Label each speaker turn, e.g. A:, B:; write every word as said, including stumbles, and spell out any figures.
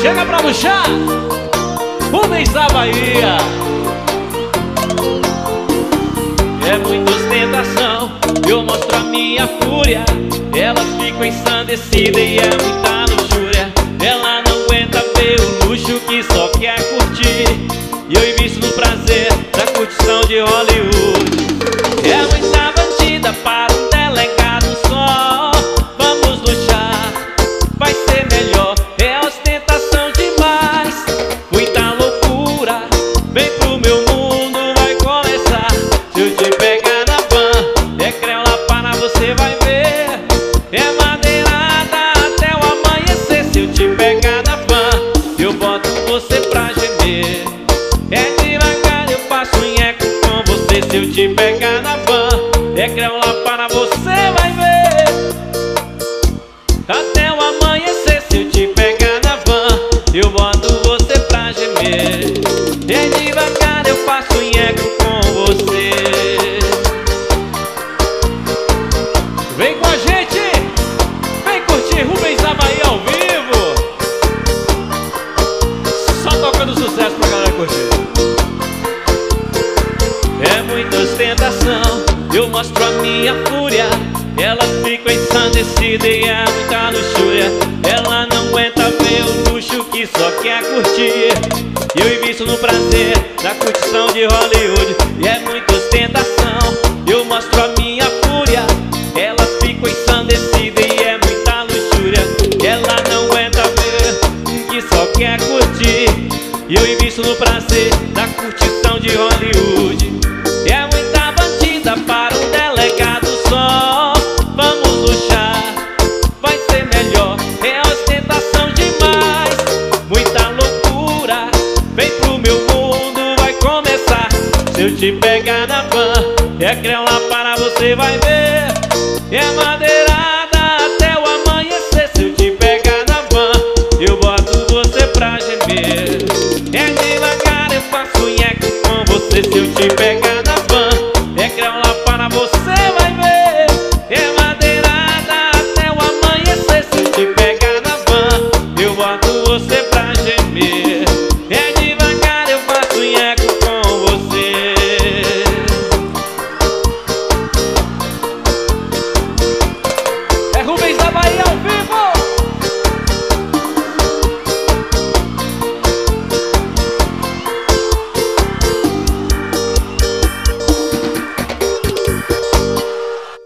A: Chega pra puxar Rubens da Bahia. É muita ostentação, eu mostro a minha fúria. Elas ficam ensandecidas e é muita luxúria. Ela não aguenta ver o luxo que só quer curtir, e eu invisto no prazer da curtição de Hollywood. É muita bandida para um delegado só. Vamos luxar, vai ser melhor. É ostentação demais, muita loucura. Vem pro meu mundo, vai começar. Se eu te pegar na van, é crela para você vai ver. É madeirada até o amanhecer. Se eu te pegar na van, eu boto você pra gemer. É devagar, eu faço um eco com você. Se eu te pegar na van, é crela para você vai ver. Até o amanhecer. Se eu te pegar na van, eu boto você pra gemer. É devagar, eu faço um eco com você. Vem com a gente, vem curtir Rubens da Bahia ao vivo. Só tocando sucesso pra galera curtir. É muita ostentação, eu mostro a minha fúria. Elas ficam ensandecidas e é muita luxúria. Ela não aguenta ver o luxo que só quer curtir, e eu invisto no prazer da curtição de Hollywood. E é muita ostentação, eu mostro a minha fúria. Elas ficam ensandecidas e é muita luxúria. Ela não aguenta ver que só quer curtir, e eu invisto no prazer da curtição de Hollywood.